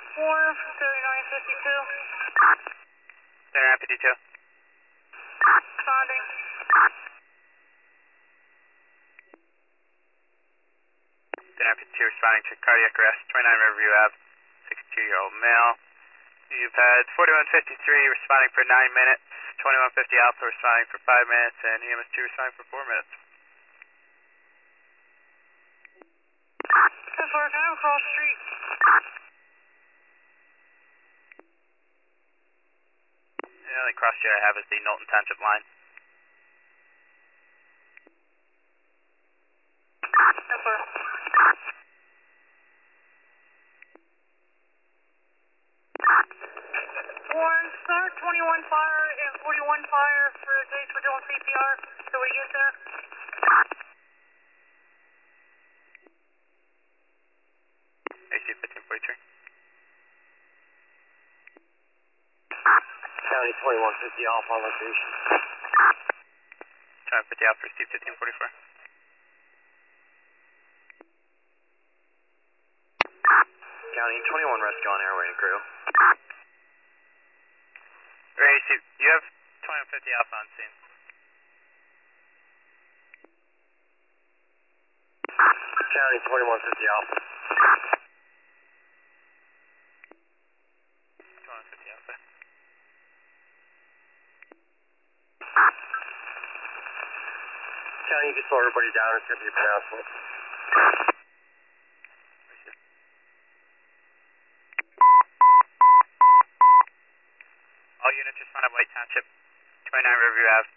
Warren from 3952. 3952. Responding. 3952 responding to cardiac arrest, 29 Riverview Ave, 62-year-old male. You've had 4153 responding for 9 minutes, 2150 Alpha responding for 5 minutes, and EMS2 responding for 4 minutes. Yes, sir, can I have across the street? The only cross street I have is the Knowlton Township line. Yes, sir. Warren, start 21 fire and 41 fire for dates for doing CPR till we get there. AC 1543. County 2150 Alpha on location. 2150 Alpha, receive 1544. County 21 rescue on airway and crew. AC, you have 2150 Alpha on scene. County 2150 Alpha. 2150 Alpha. County, you can slow everybody down. It's going to be a pronouncement. All units respond at White Township, 29 Riverview Ave.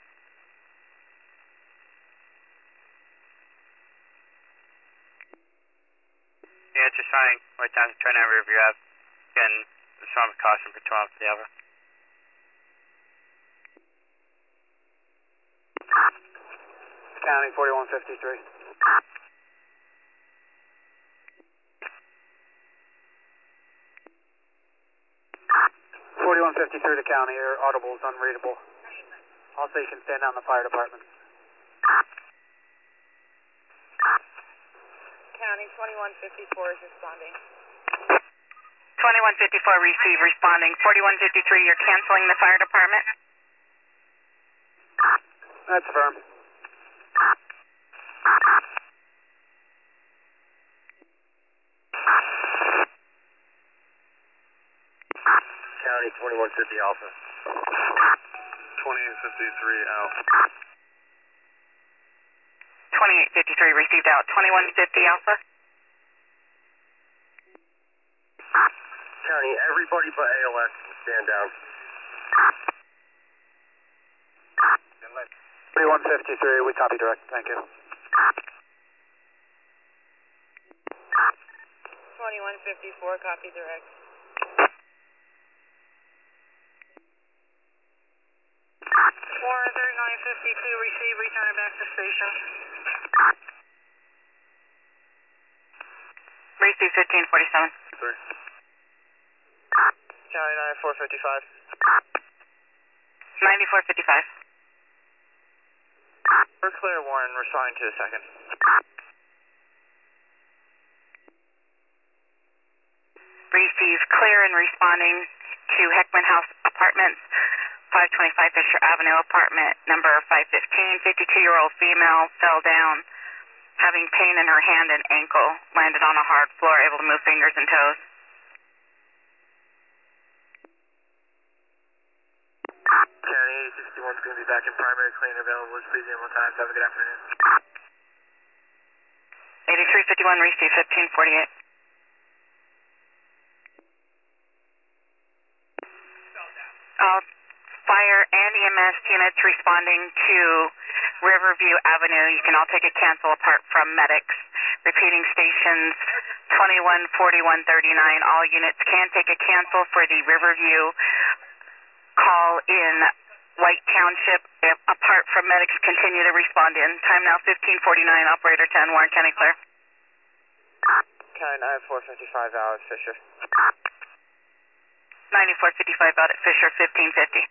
Units responding White Township, 29 Riverview Ave. Again, respond with caution for 1250 Alpha. County 4153. .4153 to county, your audible is unreadable. All stations stand down the fire department. County 2154 is responding. 2154 receive, responding. 4153, you're canceling the fire department? That's firm. County 2150 Alpha. 2853 out. 2853 received out. 2150 Alpha? County, everybody but ALS stand down. 3153, we copy direct, thank you. 2154, copy direct. Warren 3952, receive, returning back to station. Receive 1547. County 9455. 9455. We're clear, Warren, responding to the second. Receive clear and responding to Heckman House Apartments, 525 Fisher Avenue, apartment number 515. 52-year-old female fell down, having pain in her hand and ankle, landed on a hard floor, able to move fingers and toes. County 861 is going to be back in primary clean available. Please in one time. Have a good afternoon. 8351, receive 1548. Fire and EMS units responding to Riverview Avenue. You can all take a cancel apart from medics. Repeating stations 21, 41, 39. All units can take a cancel for the Riverview call in White Township. Apart from medics, continue to respond in. Time now 1549. Operator 10, Warren County clear. County 9455 out at Fisher. 9455 out at Fisher, 1550.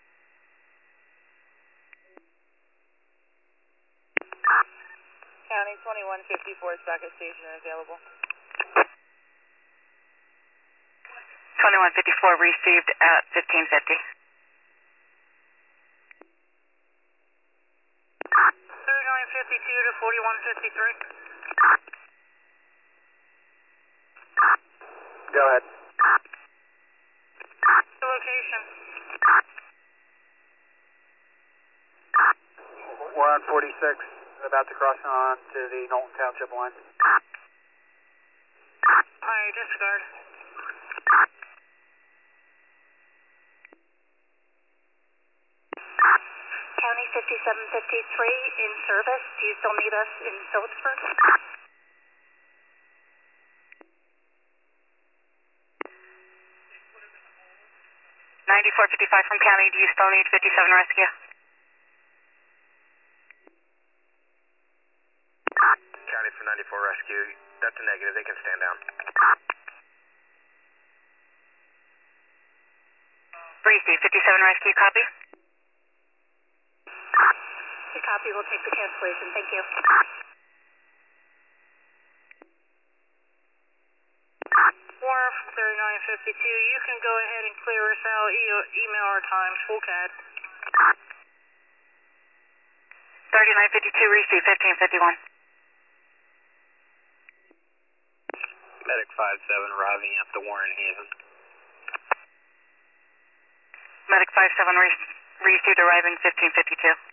County 2154 is back at station and available. 2154 received at 1550. 3952 to 4153. Go ahead. The location. We're on 46, about to cross on to the Knowlton Township line. I disregard. County 5753 in service. Do you still need us in Phillipsburg? 9455 from County, do you still need 57 rescue? County for 94 rescue, that's a negative, they can stand down. Receive 57 rescue, copy? The copy will take the cancellation. Thank you. Warner from 3952, you can go ahead and clear us out, email our times, full CAD. 3952 receive 1551. Medic 57 arriving at the Warren Haven. Medic 57 received arriving 1552.